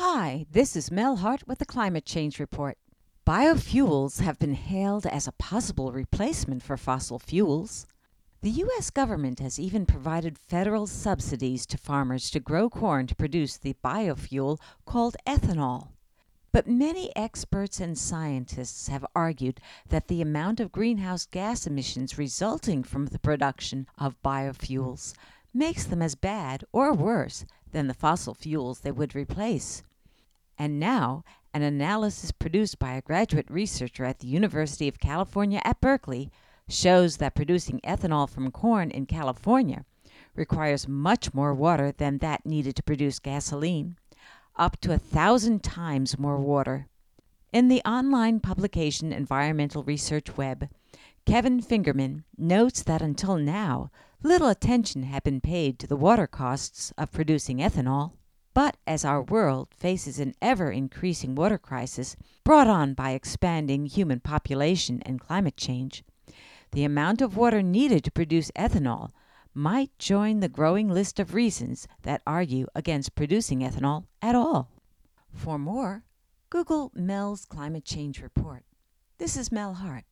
Hi, this is Mel Hart with the Climate Change Report. Biofuels have been hailed as a possible replacement for fossil fuels. The U.S. government has even provided federal subsidies to farmers to grow corn to produce the biofuel called ethanol. But many experts and scientists have argued that the amount of greenhouse gas emissions resulting from the production of biofuels makes them as bad or worse than the fossil fuels they would replace. And now, an analysis produced by a graduate researcher at the University of California at Berkeley shows that producing ethanol from corn in California requires much more water than that needed to produce gasoline, up to 1,000 times more water. In the online publication Environmental Research Web, Kevin Fingerman notes that until now, little attention had been paid to the water costs of producing ethanol. But as our world faces an ever-increasing water crisis brought on by expanding human population and climate change, the amount of water needed to produce ethanol might join the growing list of reasons that argue against producing ethanol at all. For more, Google Mel's Climate Change Report. This is Mel Hart.